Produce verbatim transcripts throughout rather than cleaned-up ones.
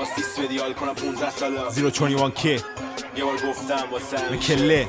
با سیس بدیال کنم پونزده ساله زیرو بیست و یک کی یه بار گفتم واسه همیشه کله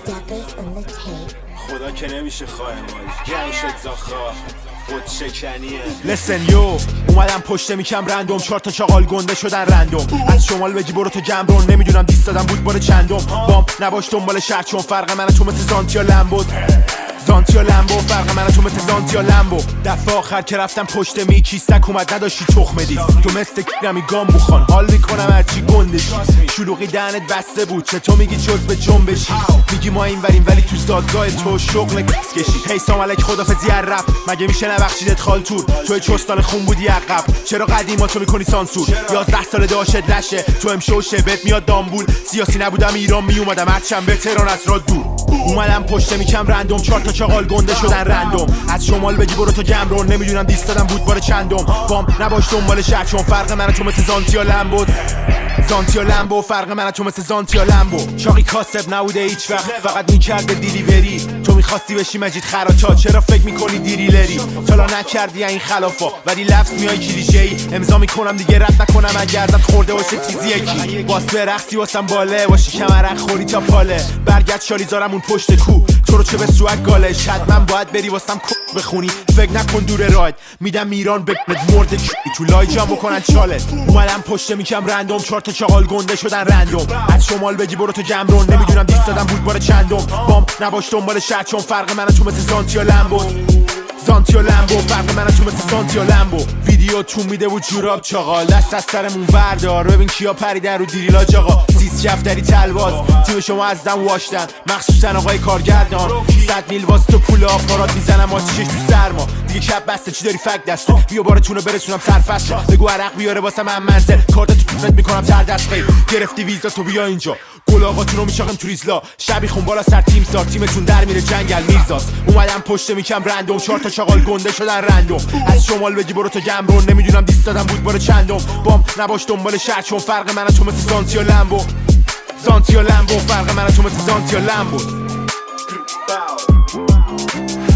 خدا که نمیشه خواهی مالی گنگ شد زاخا خود شکنیه لسن یو اومدم پشت میکم رندوم چهار تا چاقال گنده شدن رندوم از شمال بگی برو تو گمرون نمیدونم دیست دادم بود بار چندم بام نباش دنبال شهر چون فرق من تو مثل زانتیا لمبو زانتیا لمبو فرق من تو مثل زانتیا لمبو دفعه آخر که رفتم پشت می کیستک اومد نداشتی تخمه دی تو مثل کیرمی گام بخوان حال میکنم هرچی گندشی شلوغی دهنت بسته بود چطور میگی جز به جنبشی میگی ما این وریم ولی تو زادگاه تو شغل کس کشی هی سلام علیک خدافظی هر رپ مگه میشه نبخشیدت خالتور توی چستان خون بودی عقب چرا قدیماتو میکنی سانسور یازده سال داشت لشه تو امشوشه بهت میاد دامبول سیاسی نبودم ایران میومدم هرچند بهتران از را دور اومدم پشت میکم رندوم چهار تا چاقال گنده شدن رندوم از شمال بگی برو تو گمرون نمیدونم دیست دادم بود بار چندم بام نباش دنبال شهر چون فرق من تو مثل زانتیا لمبو زانتیا لمبو فرق من تو مثل زانتیا لمبو چاقی کاسب نبوده هیچ وقت فقط میکرده دیلیوری تو میخواستی بشی مجید خراچا چرا فکر میکنی دیریلری تلا نکردی این خلافا ولی لفظ میای کلیشه‌ای امضا میکنم دیگه رد نکنم اگر دت خورده باشه چیزی یکی واس برقصی واسم باله باشی کمرک خوری تا پاله برگرد شالی زارم اون پشت کو تو رو چه به سوک گاله من باید بری واسم ک بخونی فکر نکن دور راید میدم میران بکنت مرد تو لای جام بکنن چالت اومدم پشت میکم رندوم چهار تا چاقال گنده شدن رندوم از شمال بگی برو تو گمرون نمیدونم دیست دادم بود بار چندم بام نباش دنبال شهر چون فرق من تو مثل زانتیا لمبو زانتیا لمبو فرق من تو مثل زانتیا لمبو ویدیو تو میده و جوراب چاقال دست از سرمون بردار ببین کیا پریدن رو دیریلاج آقا سیس کفتری تلواز تیم شما از دم واشتن مخصوصا آقای کارگردان صد میل واسه تو پول آفارات میزنم آتیشش تو سرما دیگه کپ بسته چی داری فک دستو بیا بارتونو برسونم سرفصل بگو عرق بیاره واسه من منزل کارت تو پوزت میکنم تر دست پی گرفتی ویزا تو بیا اینجا گل آقاتونو میچاقم تو ریزلا شبی خون بالا سر تیم سار تیمتون در میره جنگل میرزاس اومدم پشت میکم رندوم چهار تا چاقال گنده شدن رندوم از شمال بگی برو تو گمرون نمیدونم دیست دادم بود بار چندم بام نباش دنبال شهر چون فرق من تو مثل زانتیا لمبو زانتیا لمبو فرق من تو مثل زانتیا لمبو